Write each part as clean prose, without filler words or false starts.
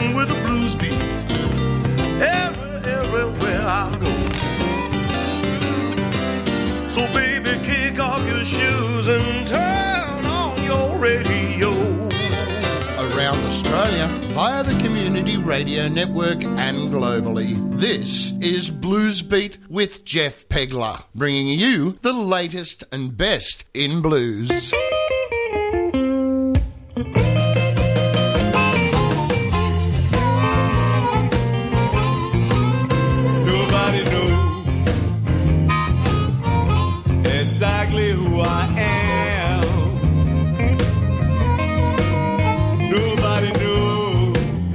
rocking with the blues beat. Everywhere I go. So baby, kick off your shoes and turn on your radio. Around Australia, via the Community Radio Network and globally, this is Blues Beat with Jeff Pegler, bringing you the latest and best in blues. Nobody knows exactly who I am. Nobody knows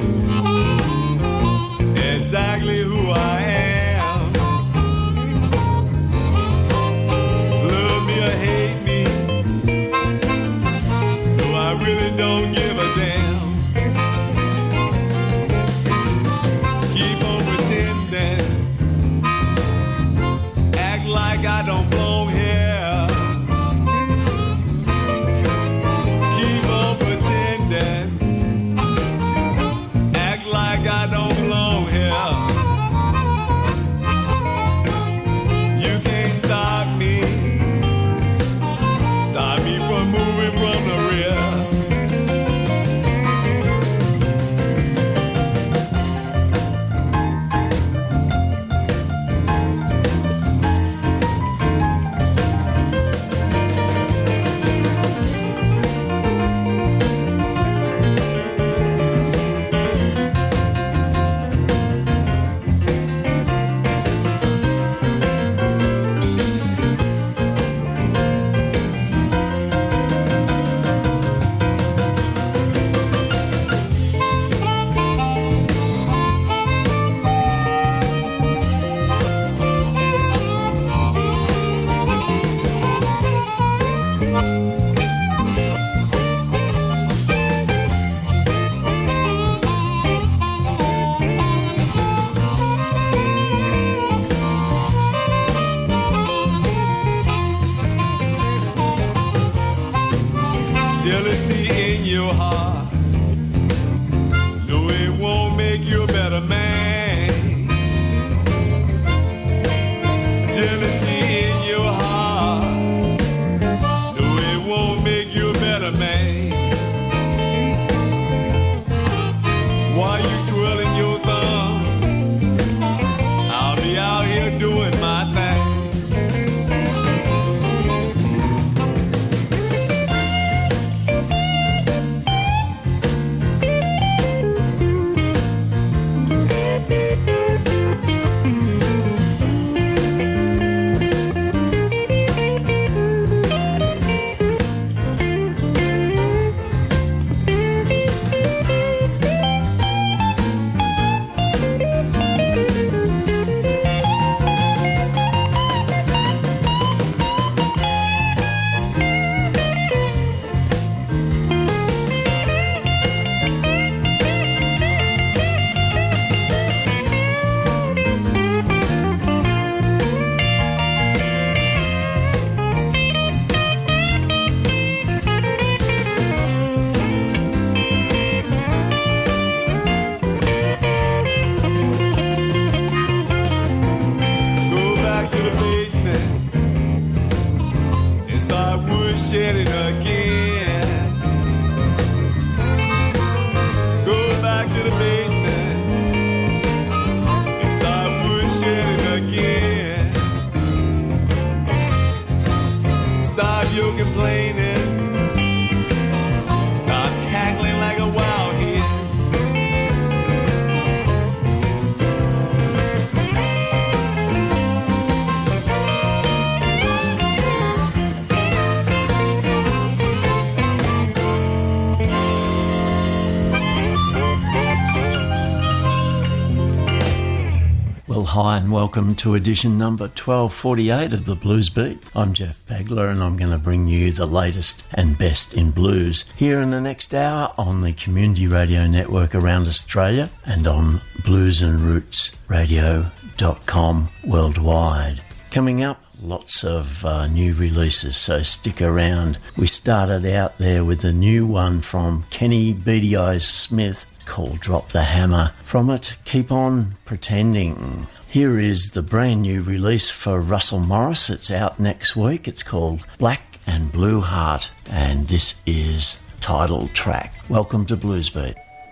exactly who I am. Love me or hate me, no, I really don't give a damn. Keep on pretending, act like I don't belong here. Keep on pretending, act like I don't belong here. You can't stop me from moving from the rear. Jealousy in your heart, no, it won't make you a better man. Jealousy in your heart, no, it won't make you a better man. While you twirling your thumb, I'll be out here doing my thing. Shedding again. Go back to the basement and start woodshedding again. Stop your complaining. Stop cackling like a wild hen. Hi and welcome to edition number 1248 of the Blues Beat. I'm Jeff Pegler and I'm going to bring you the latest and best in blues here in the next hour on the Community Radio Network around Australia and on bluesandrootsradio.com worldwide. Coming up, lots of new releases, so stick around. We started out there with a new one from Kenny Beady Eyes Smith called Drop the Hammer. From it, Keep On Pretending. Here is the brand new release for Russell Morris. It's out next week. It's called Black and Blue Heart, and this is title track. Welcome to Blues Beat.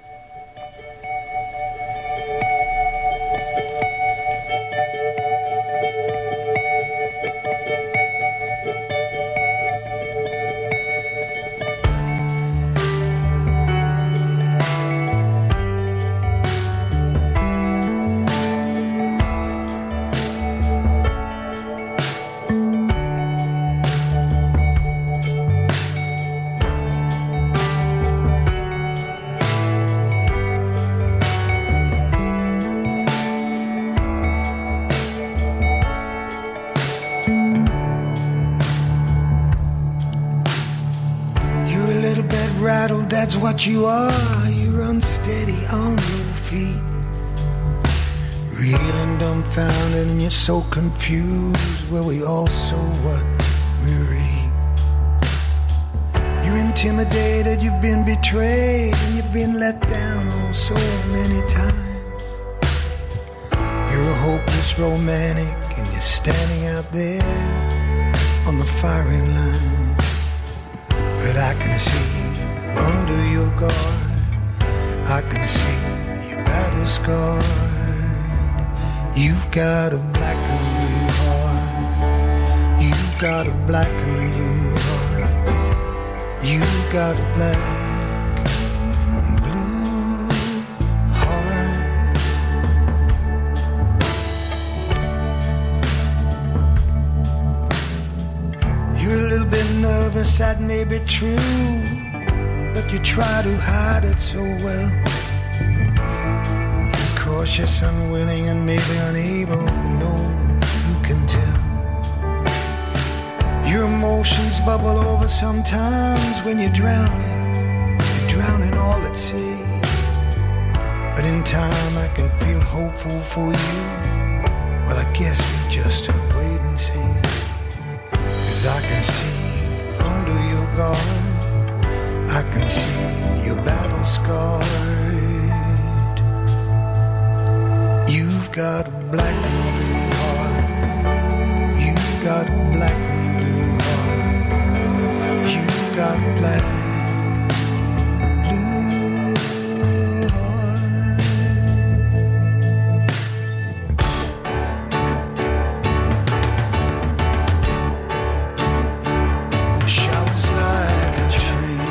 That's what you are, you're unsteady on your feet, real and dumbfounded, and you're so confused. Well, we all so what we read. You're intimidated, you've been betrayed, and you've been let down oh so many times. You're a hopeless romantic, and you're standing out there on the firing line. But I can see under your guard, I can see your battle scarred. You've got a black and blue heart. You've got a black and blue heart. You've got a black and blue heart. You're a little bit nervous, that may be true, but you try to hide it so well. You're cautious, unwilling, and maybe unable. No, who can tell? Your emotions bubble over sometimes when you're drowning all at sea. But in time I can feel hopeful for you. Well, I guess we just wait and see. 'Cause I can see under your guard, I can see your battle scarred. You've got a black and blue heart. You've got a black and blue heart. You've got a black blue heart. The showers like a train.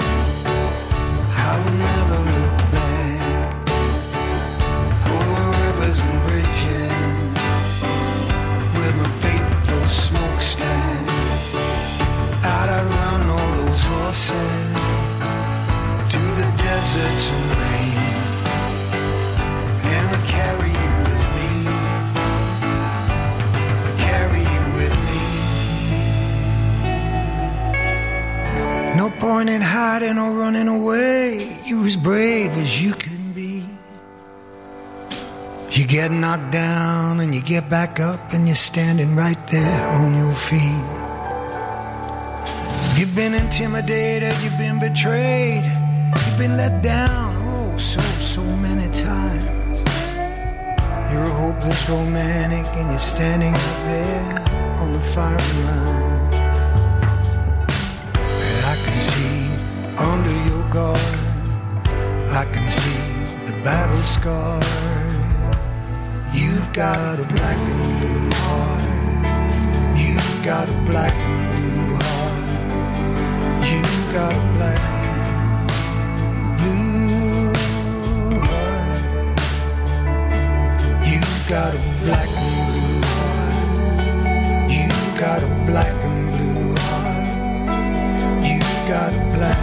I will never look back over rivers and bridges with my faithful smokestack. I'd outrun all those horses through the deserts and rain, and I'd carry you with me. I'd carry you with me. No point in hiding or running away. You're as brave as you can be. You get knocked down and you get back up, and you're standing right there on your feet. You've been intimidated, you've been betrayed, you've been let down oh so many times. You're a hopeless romantic, and you're standing up there on the firing line. But I can see under your guard, I can see the battle scar. You've got a black and blue heart. You've got a black and blue heart. You've got a black and blue heart. You've got a black and blue heart. You've got a black and blue heart. You've got a black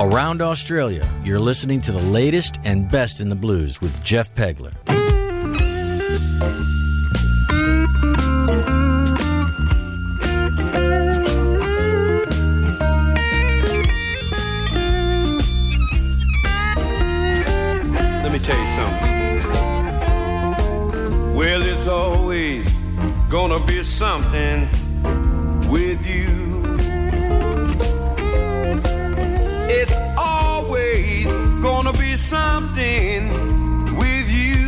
Around Australia, you're listening to the latest and best in the blues with Jeff Pegler. Let me tell you something. Well, it's always gonna be something with you. It's always gonna be something with you.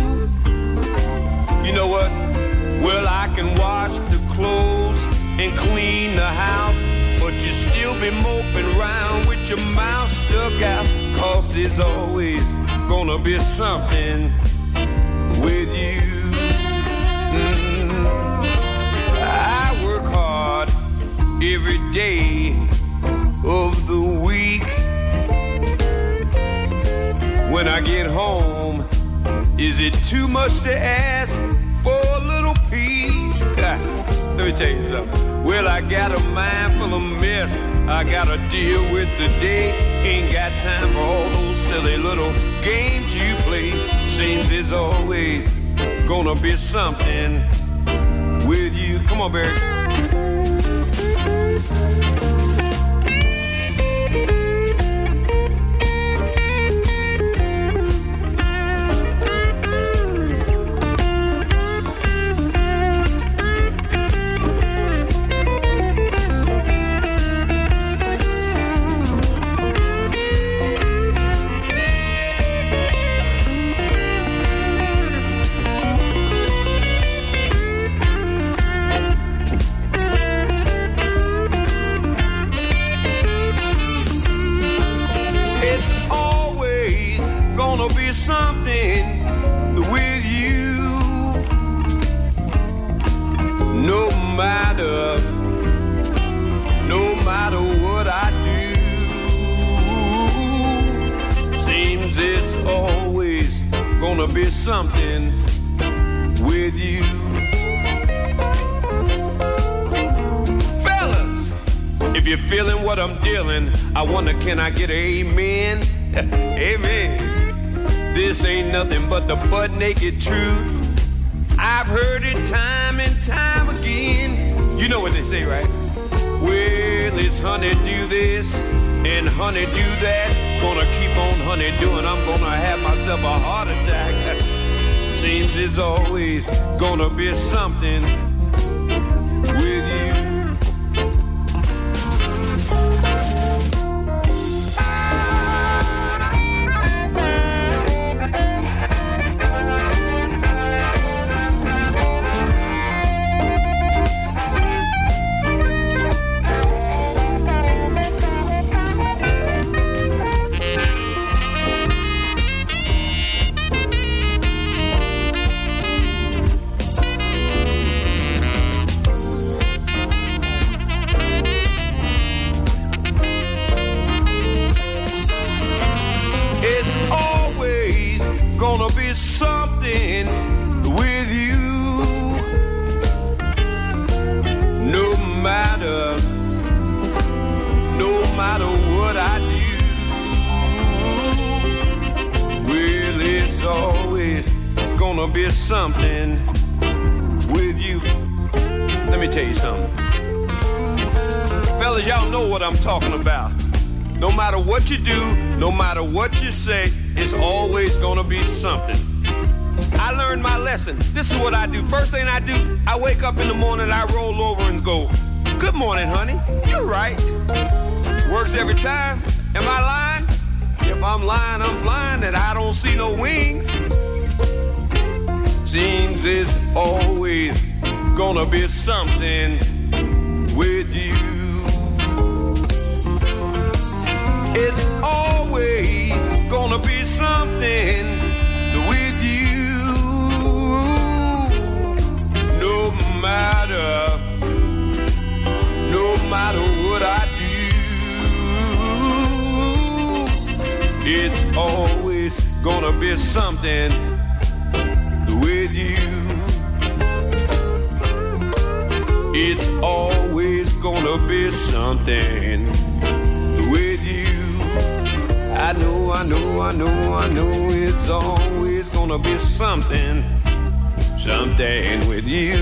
You know what? Well, I can wash the clothes and clean the house, but you still be moping around with your mouth stuck out. 'Cause there's always gonna be something with you. I work hard every day of the week. When I get home, is it too much to ask for a little peace? Let me tell you something. Well, I got a mind full of mess I gotta deal with today. Ain't got time for all those silly little games you play. Seems there's always gonna be something with you. Come on, Barry. Something with you, no matter what I do. Seems it's always gonna be something with you. Fellas, if you're feeling what I'm dealing, I wonder, can I get an amen? Amen. This ain't nothing but the butt-naked truth. I've heard it time and time again. You know what they say, right? Well, it's honey do this and honey do that. Gonna keep on honey doing, I'm gonna have myself a heart attack. Seems there's always gonna be something with you. Gonna be something with you, no matter what I do. Well, it's always gonna be something with you. Let me tell you something, fellas, y'all know what I'm talking about. No matter what you do, no matter what you say, it's always gonna be something. I learned my lesson. This is what I do. First thing I do, I wake up in the morning, I roll over and go, "Good morning, honey. You're right." Works every time. Am I lying? If I'm lying, I'm blind that I don't see no wings. Seems it's always gonna be something with you. It's always gonna be something with you, no matter what I do. It's always gonna be something with you. It's always gonna be something with you. I know it's always gonna be something with you.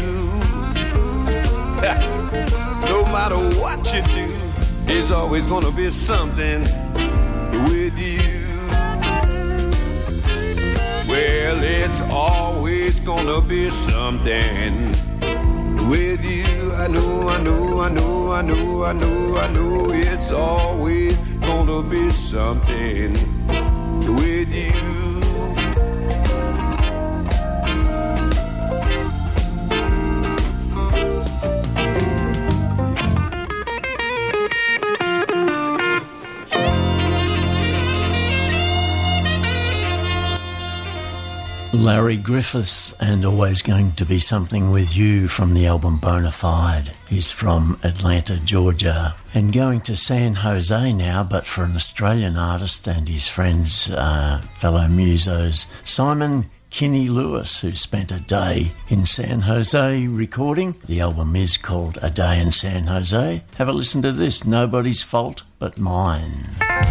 No matter what you do, it's always gonna be something with you. Well, it's always gonna be something with you. I know it's always gonna be something with you. Larry Griffiths and Always Going to Be Something With You from the album Bonafide. He's from Atlanta, Georgia, and going to San Jose now, but for an Australian artist and his friends, fellow musos, Simon Kinney Lewis, who spent a day in San Jose recording. The album is called A Day in San Jose. Have a listen to this, Nobody's Fault But Mine.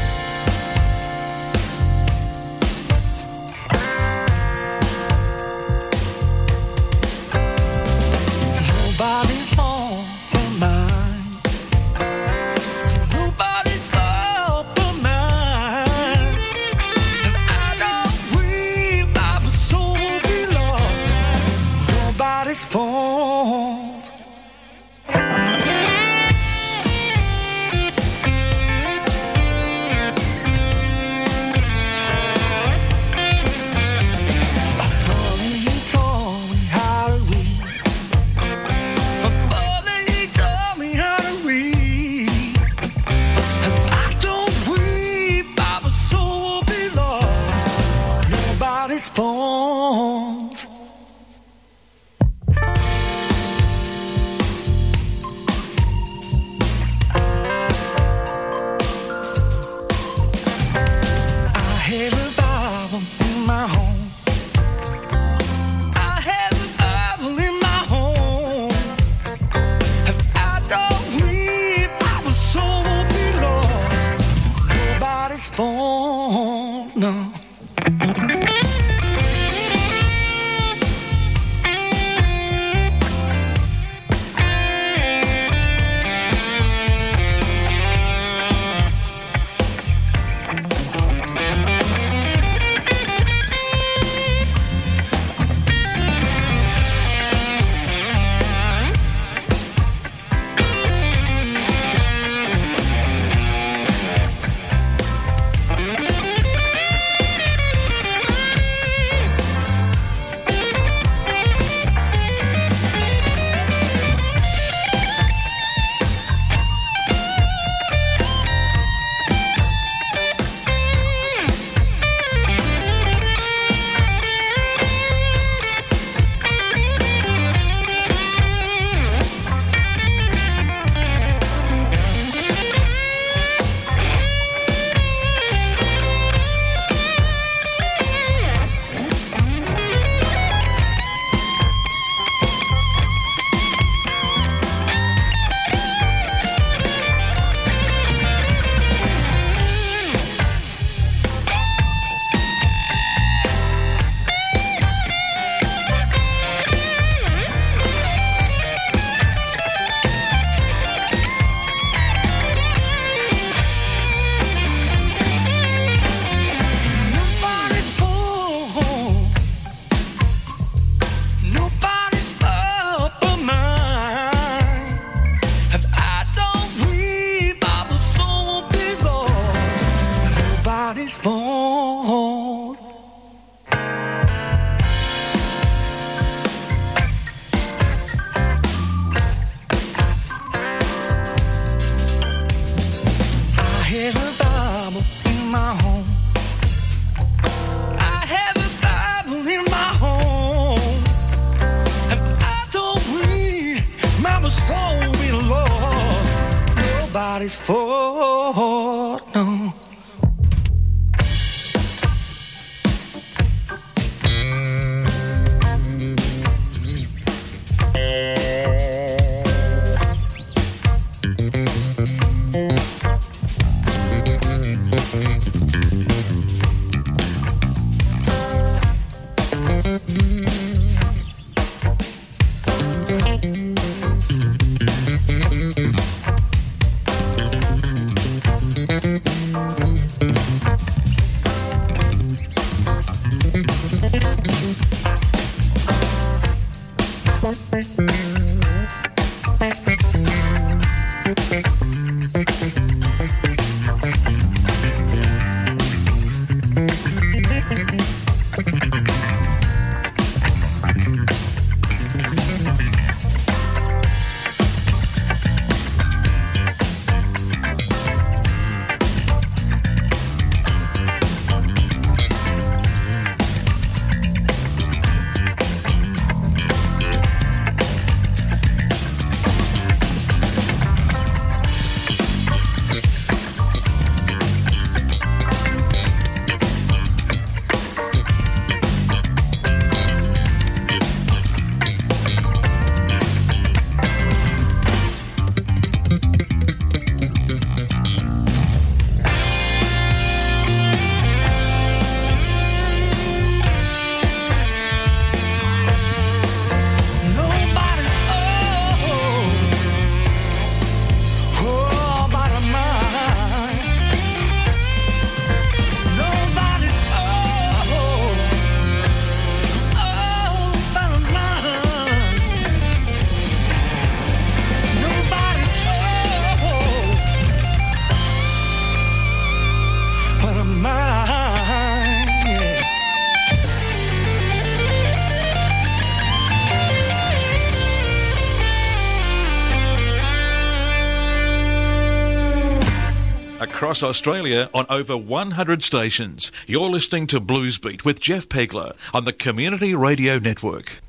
Nobody's fault, no. across Australia on over 100 stations. You're listening to Blues Beat with Jeff Pegler on the Community Radio Network.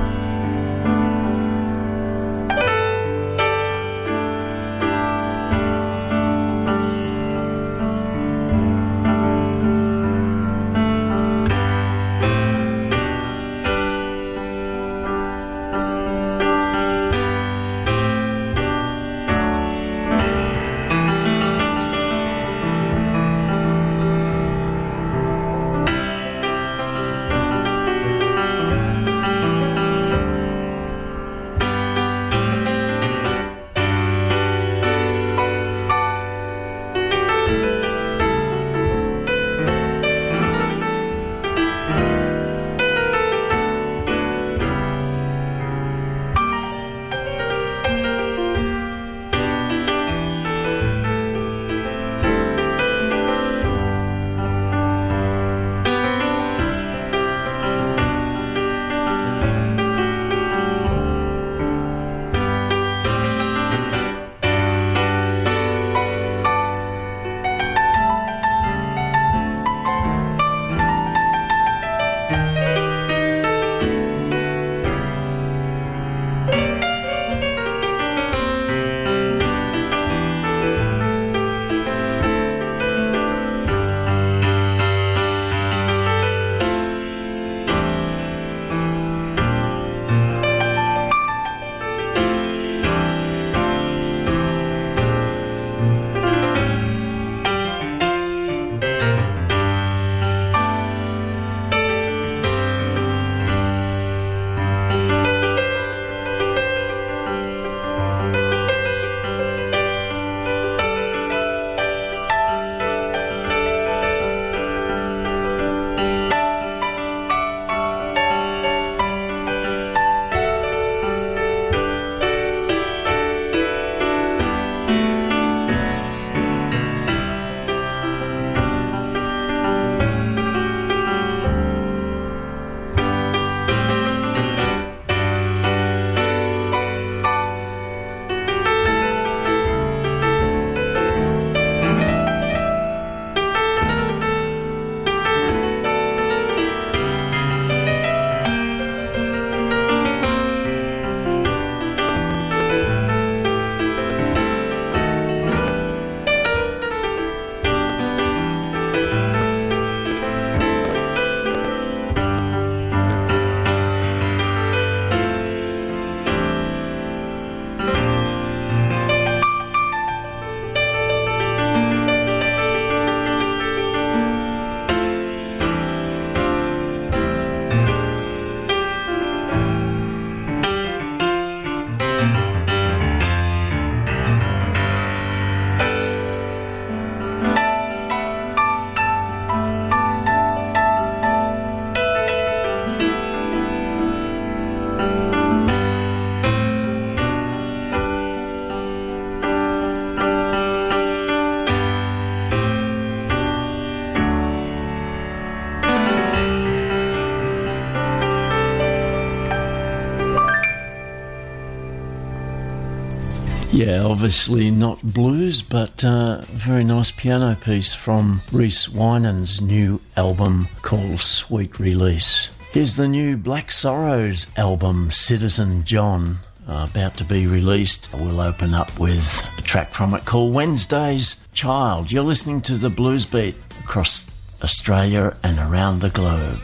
Yeah, obviously not blues, but a very nice piano piece from Reese Winans' new album called Sweet Release. Here's the new Black Sorrows album, Citizen John, about to be released. We'll open up with a track from it called Wednesday's Child. You're listening to the Blues Beat across Australia and around the globe.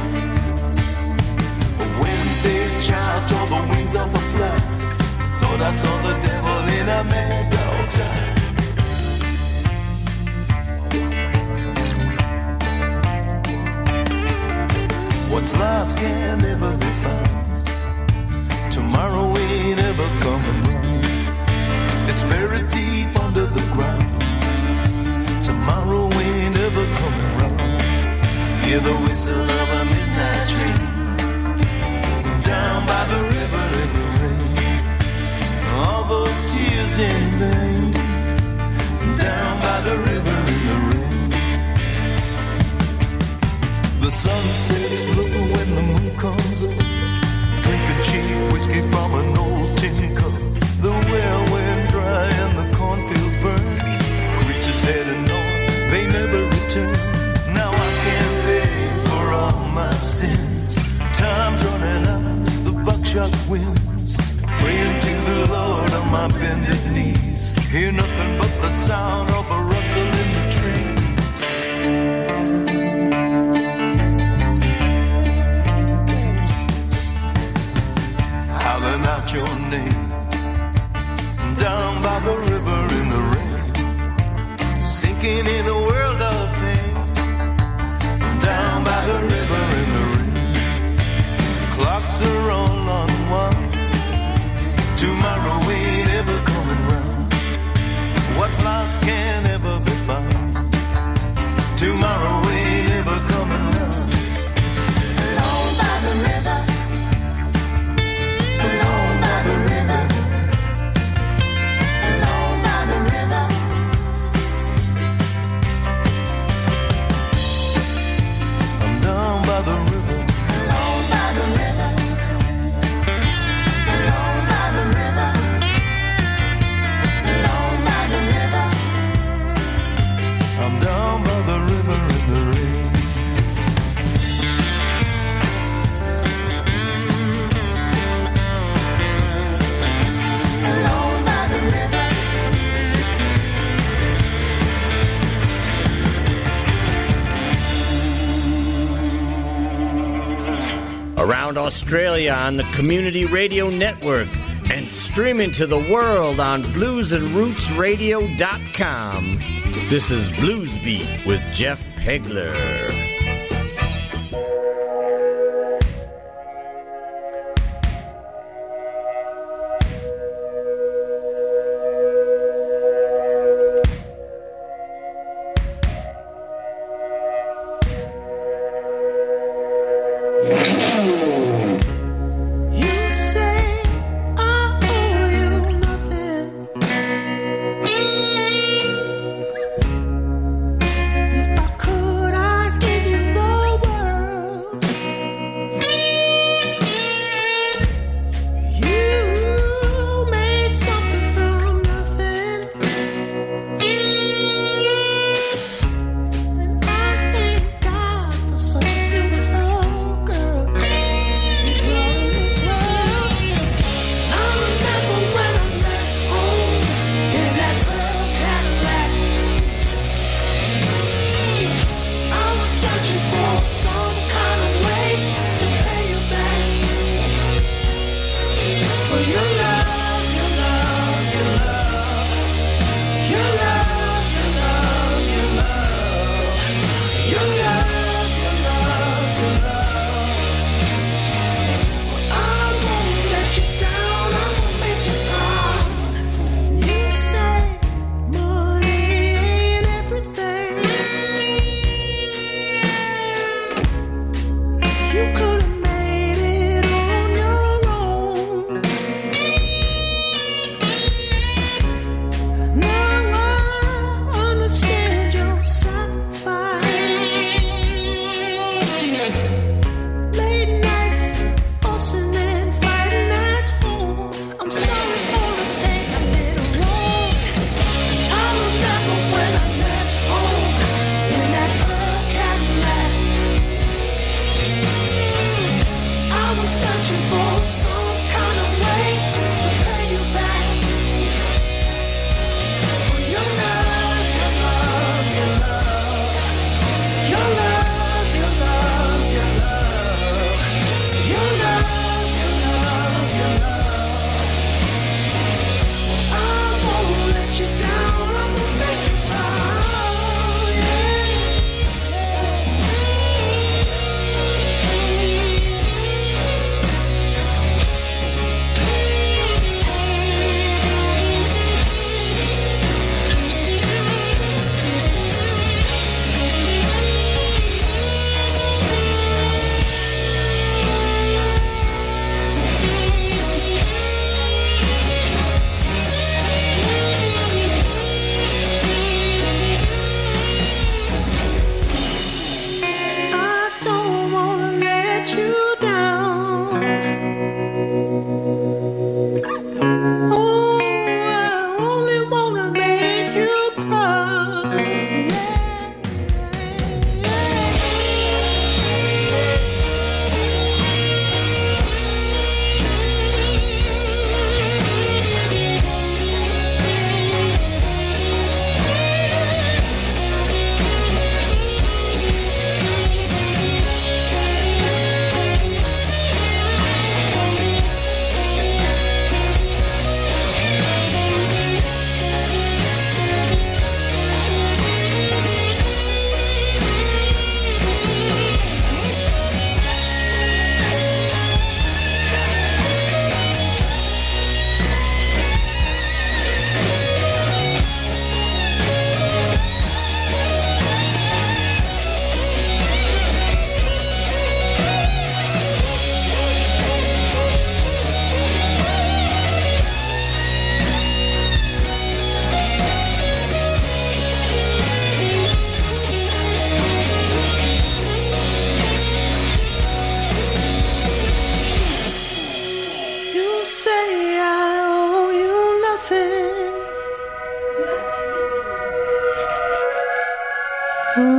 I saw the devil in a mad dog's eye. What's lost can never be found. Tomorrow ain't ever coming round. It's buried deep under the ground. Tomorrow ain't ever coming round. Hear the whistle of a midnight train down by the river in the rain. All those tears in vain. Down by the river in the rain. The sun sets low when the moon comes up. Drinking cheap whiskey from an old tin cup. The well went dry and the cornfields burned. Creatures heading north, they never return. Now I can't pay for all my sins. Time's running out, the buckshot wins. Praying to the Lord on my bended knees. Hear nothing but the sound of a rustle in the trees. Howling out your name. Down by the river in the rain. Sinking in a world of pain. Down by the river in the rain. Clocks are all on one. Tomorrow ain't ever coming round. What's lost can't ever be found. Tomorrow ain't ever coming round. Alone by the river. Alone by the river. Alone by the river. I'm down by the river. Alone by the river. Alone by the river. Alone by the river. I'm down by the river in the rain. Alone by the river. Around Australia on the Community Radio Network and streaming to the world on bluesandrootsradio.com. This is Blues Beat with Jeff Pegler. You say I owe you nothing. If I could, I'd give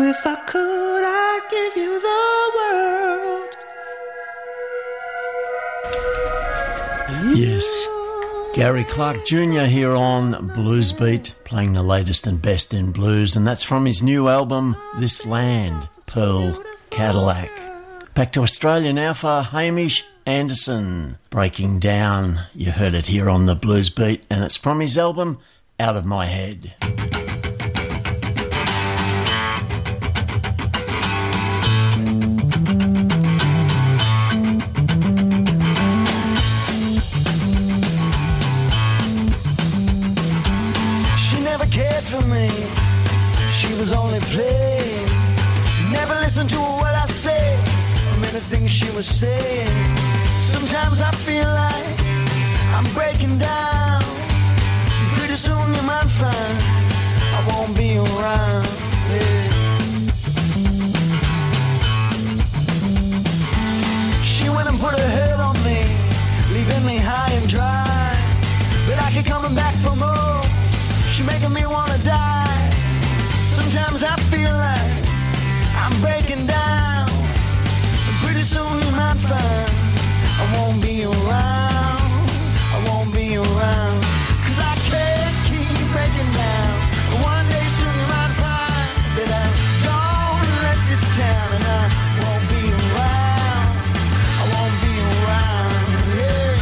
if I could, I'd give you the world. Yes, Gary Clark Jr. here on Blues Beat, playing the latest and best in blues, and that's from his new album, This Land, Pearl Cadillac. Back to Australia now for Hamish Anderson, Breaking Down. You heard it here on the Blues Beat, and it's from his album, Out of My Head. She was saying, sometimes I feel like I'm breaking down. Pretty soon you might find I won't be around. Yeah. She went and put her head on me, leaving me high and dry. But I keep coming back for more. She making me wanna die. Sometimes I feel like I'm breaking down. Pretty soon you might find I won't be around. I won't be around. 'Cause I can't keep breaking down. One day soon you might find that I'm gonna let this town, and I won't be around. I won't be around. Yeah.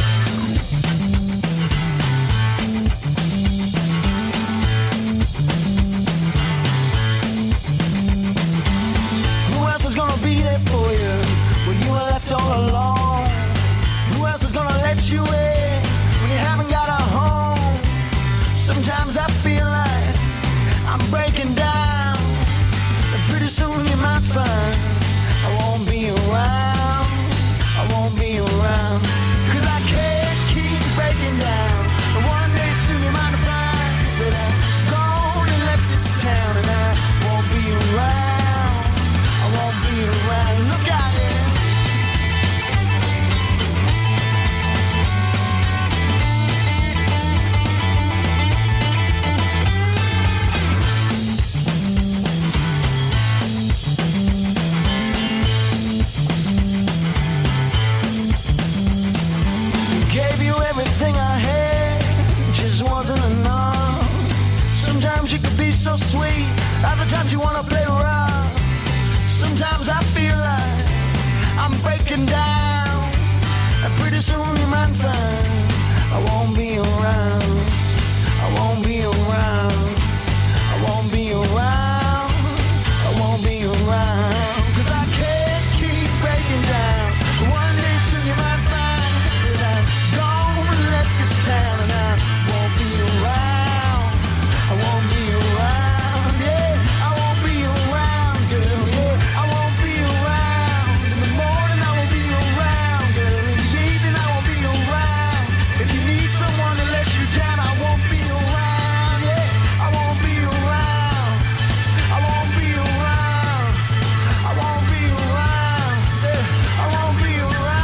Who else is gonna be there for you when you are left all alone? Who else is gonna let you in when you haven't got a home? Sometimes I feel like I'm breaking down, and pretty soon you might find I won't be around. I won't be around. 'Cause I can't keep breaking down, and one day soon you might find that I'm gone and left this town, and I won't be around. I won't be around. Look out there. Gave you everything I had, just wasn't enough. Sometimes you could be so sweet, other times you wanna play rough. Sometimes I feel like I'm breaking down, and pretty soon you might find I won't be around. I won't be around. I won't be around. I won't be around. 'Cause I can't keep breaking down. One day soon you might find that I'm gone and left this town, and I won't be around. I won't be around. Yeah, I won't be around, girl. Yeah, I won't be around. In the morning I won't be around, girl. In the evening I won't be around. If you need someone to let you down, I won't be around. Yeah, I won't be around. I won't be around. I won't be around. Yeah, I won't be around.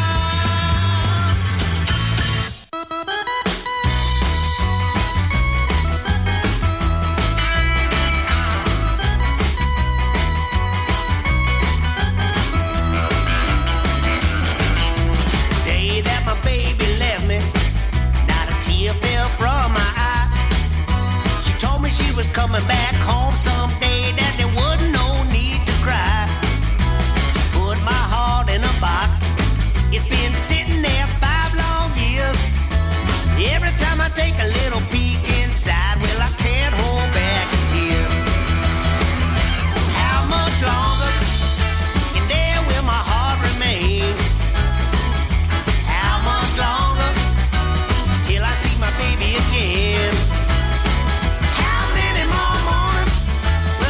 Day that my baby left me, not a tear fell from my eye. She told me she was coming back home someday, that there wasn't no need to cry. She put my heart in a box. It's been sitting there 5 long years. Every time I take a little peek inside, well, I can't hold back the tears. How much longer? And there will my heart remain. How much longer till I see my baby again? How many more mornings will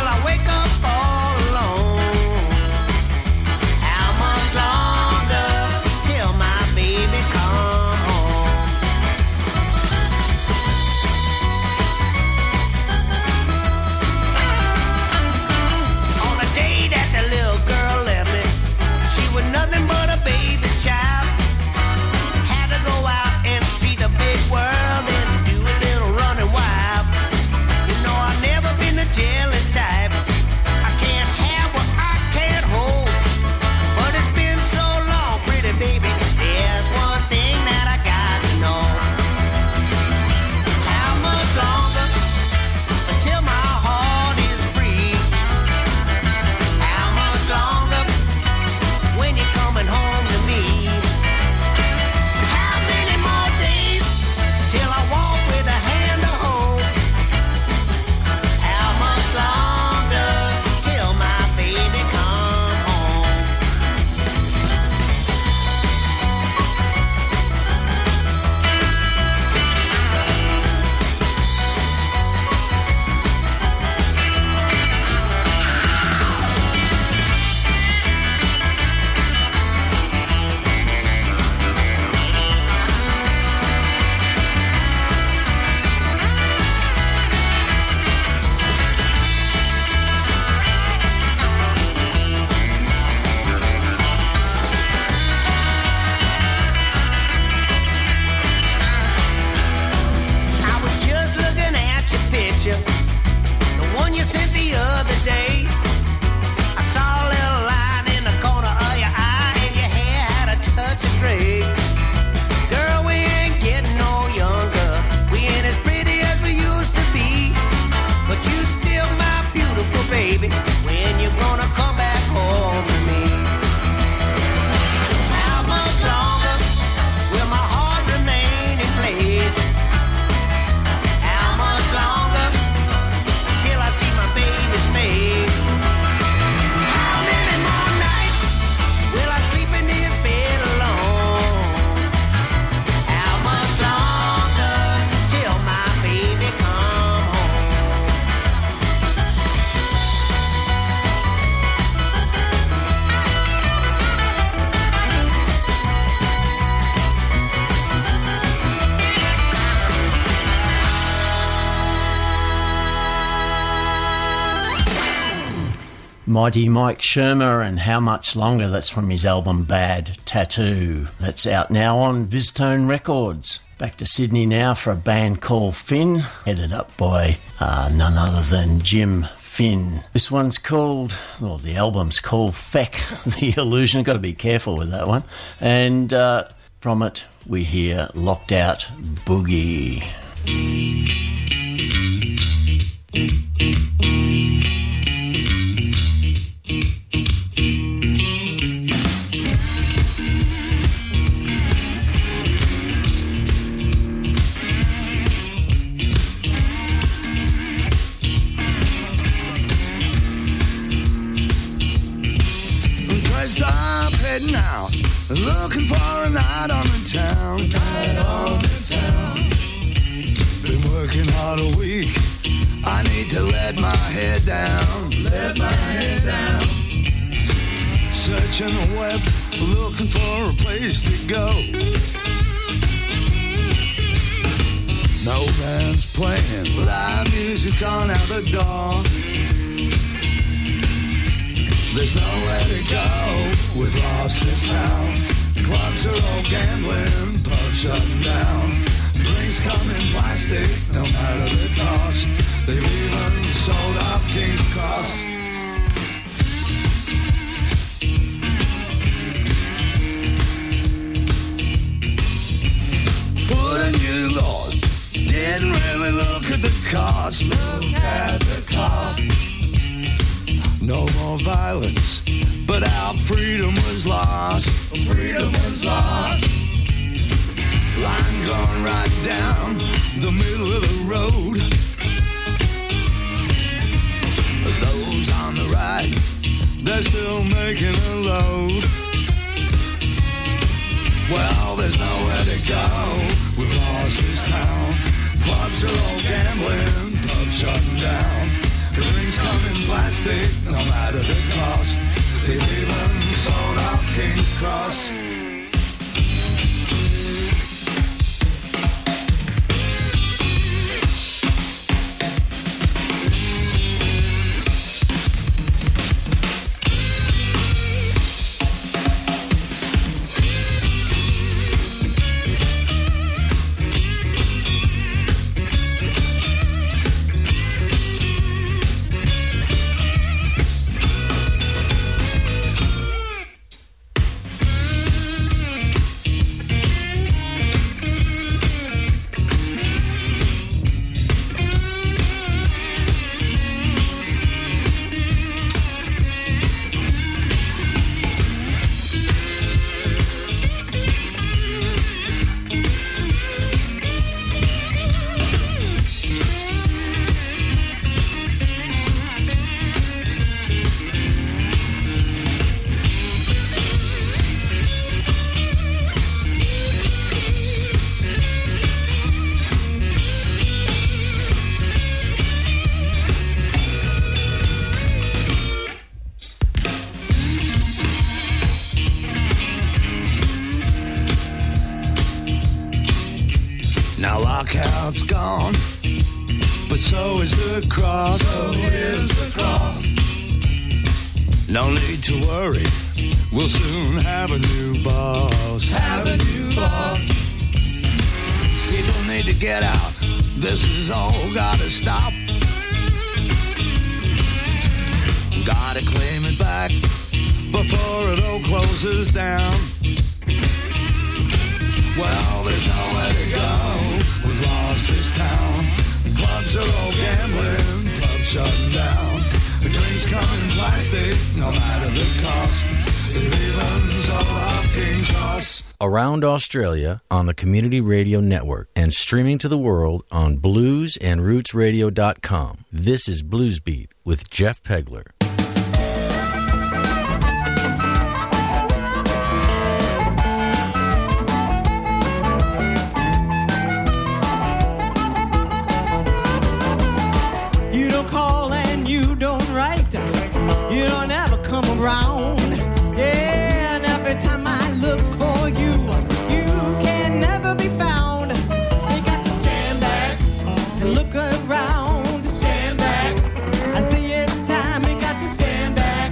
Mighty Mike Shermer and How Much Longer. That's from his album Bad Tattoo. That's out now on Viztone Records. Back to Sydney now for a band called Finn, headed up by none other than Jim Finn. This one's called, well, the album's called Feck, The Illusion. Got to be careful with that one. And from it, we hear Locked Out Boogie. Stop heading out, looking for a night on the town. Been working hard a week. I need to let my head down. Searching the web, looking for a place to go. No band's playing, live music on out the door. There's nowhere to go, we've lost this town. Clubs are all gambling, pubs shutting down. Drinks come in plastic, no matter the cost. They've even sold off King's Cross. Put in new laws, didn't really look at the cost. No more violence, but our freedom was lost. Line gone right down the middle of the road. Those on the right, they're still making a load. Well, there's nowhere to go, we've lost this town. Clubs are all gambling, pubs shutting down. The drinks come in plastic, no matter the cost. They've even sold off King's Cross. Now Lockout's gone, but so is the cross. No need to worry, we'll soon have a new boss. People need to get out, this is all gotta stop. Gotta claim it back before it all closes down. Well, there's nowhere to go, we've lost this town. Clubs are all gambling, pubs shutting down. The drinks come in plastic, no matter the cost. The Leavens all off King's Cross. Around Australia on the Community Radio Network and streaming to the world on bluesandrootsradio.com. This is Blues Beat with Jeff Pegler. You don't ever come around. Yeah, and every time I look for you, you can never be found. You got to stand back and look around. Stand back. I see it's time. You got to stand back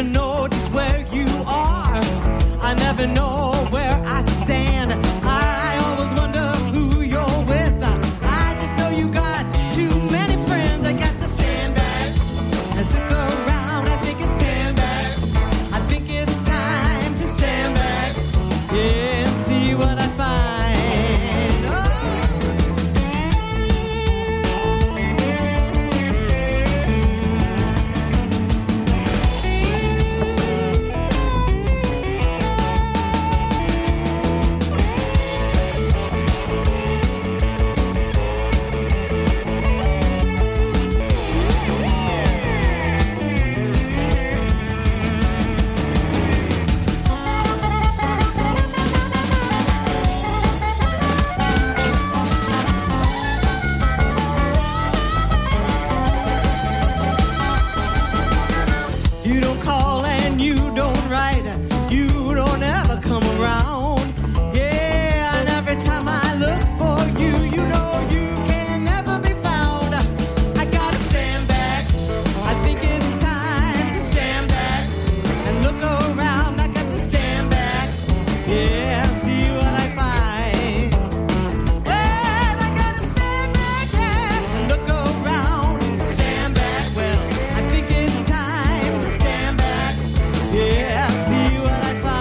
know just where you are. I never know where I stand. I always wonder who you're with. I just know you got too many friends. I got to stand back and stick around. I think it's stand back. I think it's time to stand back, yeah, and see what I find. Oh. You don't call and you don't write. You don't ever come around. Yeah, and every time I look for you, you know you can never be found. I gotta stand back. I think it's time to stand back and look around. I got to stand back. Yeah, see what I find. Well, I gotta stand back, yeah, and look around. Stand back. Well, I think it's time to stand back. Yeah, see what I find.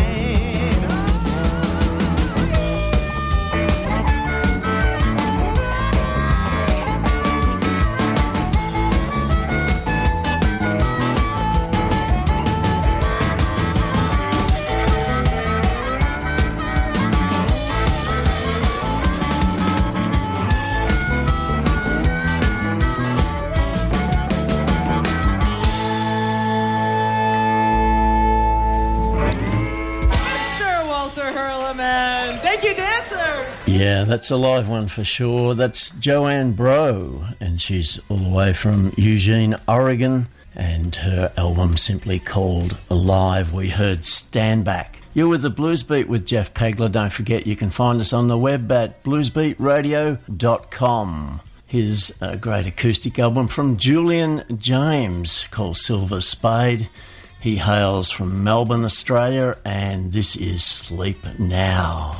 Mr. Walter Hurleman. Thank you, dancers. Yeah, that's a live one for sure. That's Joanne Bro, and she's all the way from Eugene, Oregon, and her album simply called Alive. We heard Stand Back. You're with the Blues Beat with Jeff Pegler. Don't forget you can find us on the web at bluesbeatradio.com. Here's a great acoustic album from Julian James called Silver Spade. He hails from Melbourne, Australia, and this is Sleep Now.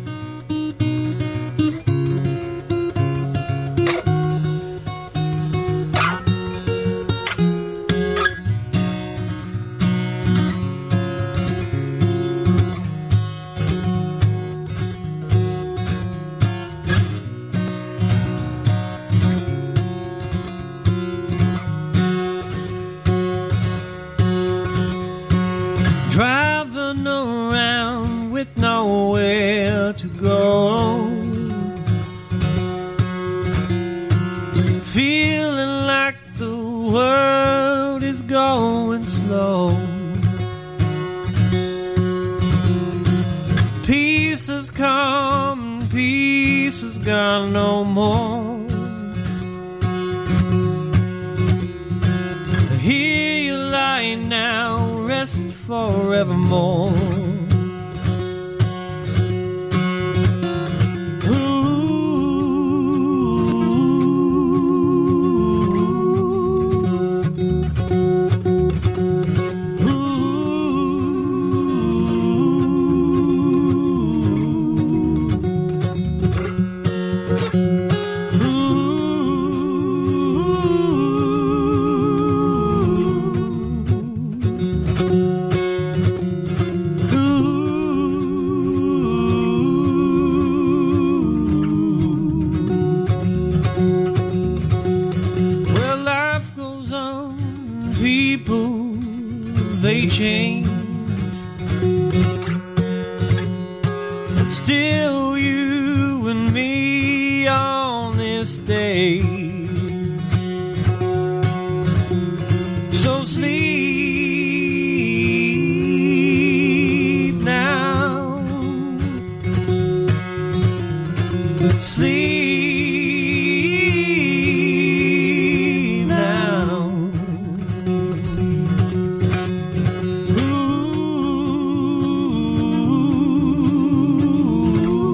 Driving around with nowhere to go, feeling like the world is going slow. Pieces come, pieces gone no more. Here you lie now, rest forevermore. They change. Still you and me on this day. So sleep now. Sleep now. Ooh.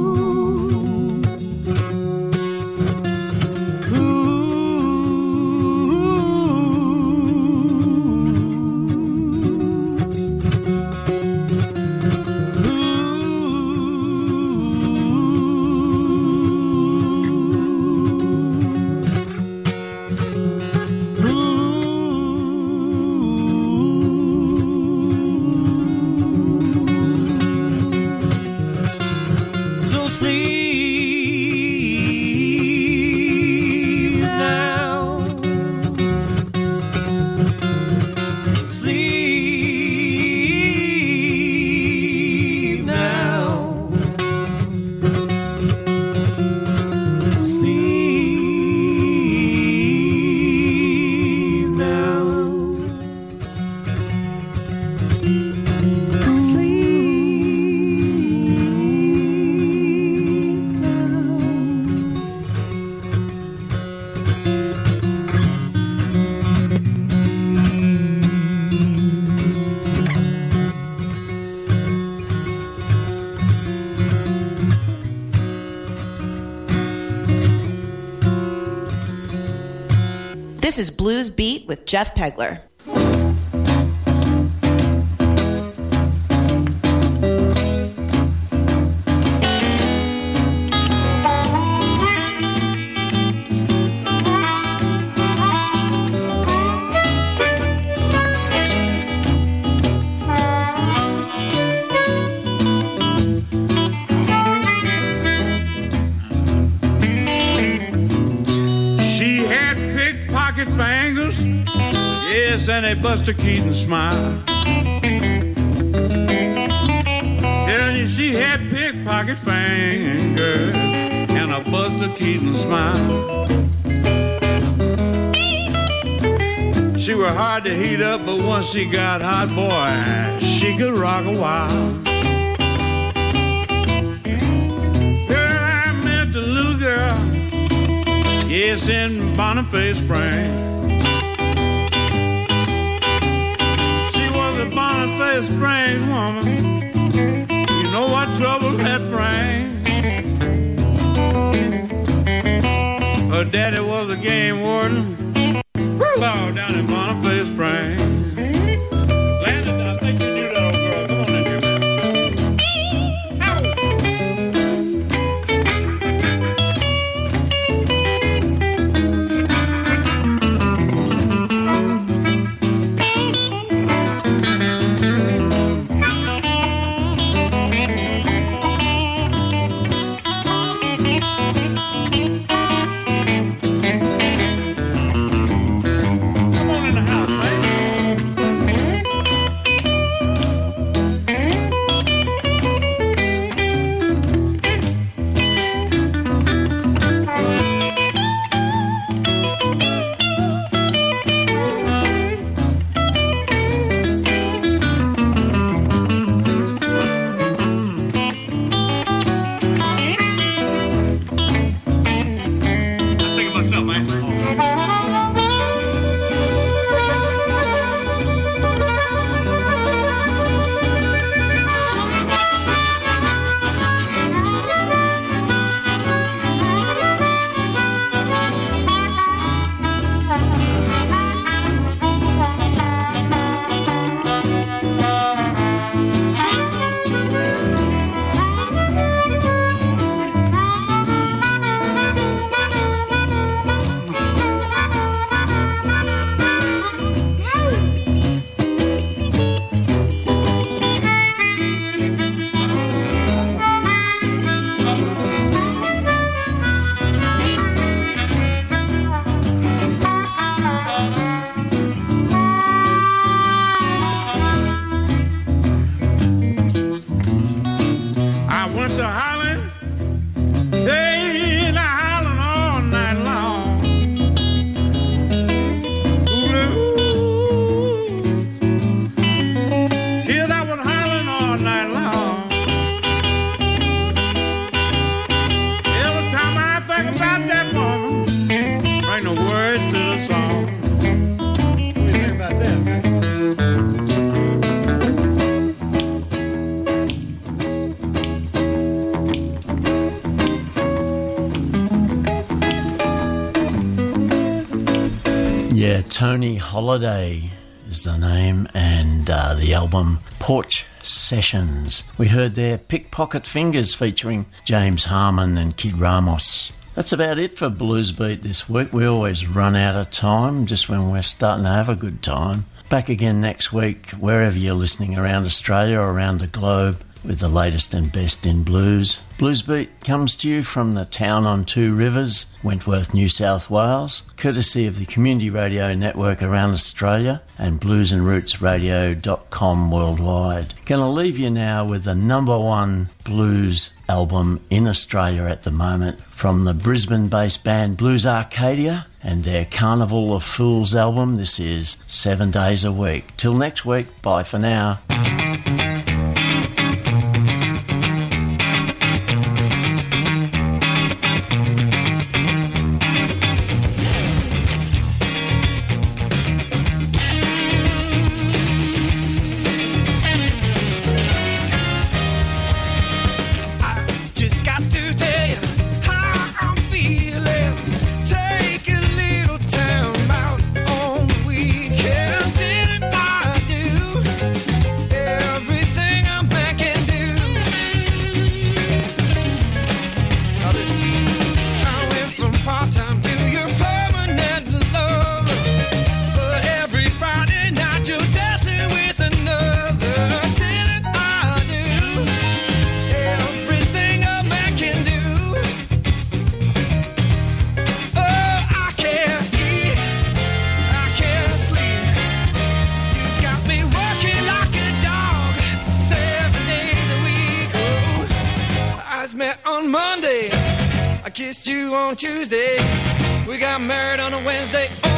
This is Blues Beat with Jeff Pegler. Fingers, yes, and a Buster Keaton smile. Telling you she had pickpocket fingers and a Buster Keaton smile. She were hard to heat up, but once she got hot, boy, she could rock a while. Girl, I met the little girl, yes, in Boniface Springs. Boniface Springs woman, you know what trouble that brings. Her daddy was a game warden, down in Boniface Springs. Landon, I think you knew that old girl. Come on in here, man. Tony Holiday is the name, and the album Porch Sessions. We heard there Pickpocket Fingers featuring James Harmon and Kid Ramos. That's about it for Blues Beat this week. We always run out of time just when we're starting to have a good time. Back again next week, wherever you're listening around Australia or around the globe, with the latest and best in blues. Blues Beat comes to you from the town on Two Rivers, Wentworth, New South Wales, courtesy of the Community Radio Network around Australia and bluesandrootsradio.com worldwide. Gonna leave you now with the #1 blues album in Australia at the moment from the Brisbane-based band Blues Arcadia and their Carnival of Fools album. This is 7 Days a Week. Till next week, bye for now. Take a little time out. kissed you on Tuesday. We got married on a Wednesday.